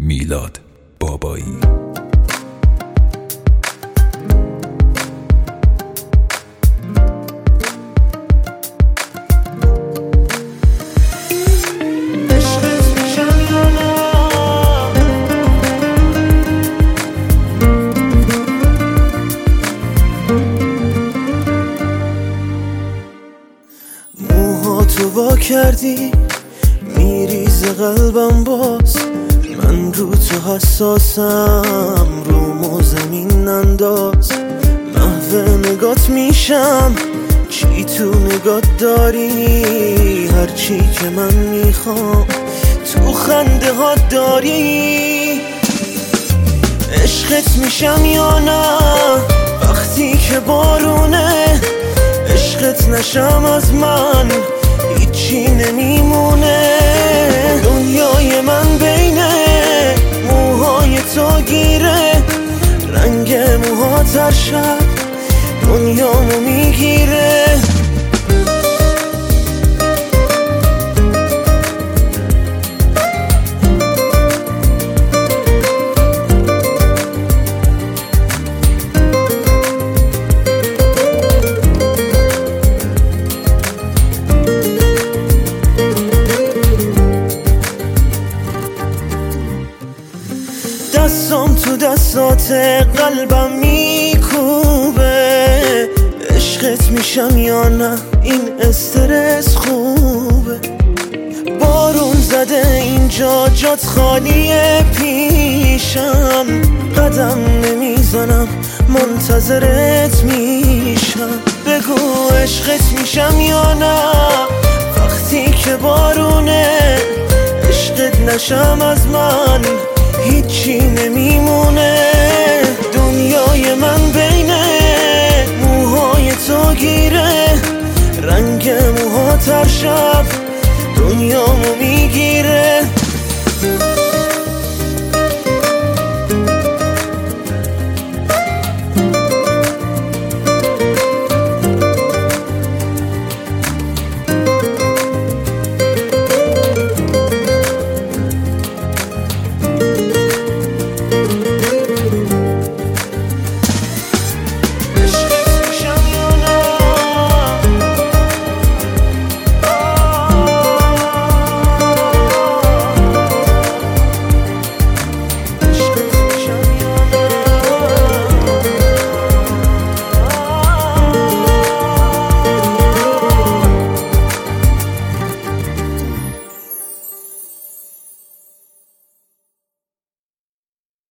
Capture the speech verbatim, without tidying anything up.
میلاد بابایی. موهاتو وا کردی میریزه قلبم باز، من رو تو حساسم، رومو زمین انداز. محو نگات میشم چی تو نگات داری، هرچی که من میخوام تو خنده ها داری. عشقت میشم یا نه وقتی که بارونه، عشقت نشم از من هیچی نمیمونه. دنیای من بین موهای تو گیره، رنگ موهات هر شب دنیامو میگیره. دستم تو دستات قلبم میکوبه، عشقت میشم یا نه این استرس خوبه. بارون زده اینجا جات خالیه پیشم، قدم نمیزنم منتظرت میشم. بگو عشقت میشم یا نه وقتی که بارونه، عشقت نشم از من هیچی نمیمونه. دنیای من بین موهای تو گیره، رنگ موهات هر شب دنیامو میگیره.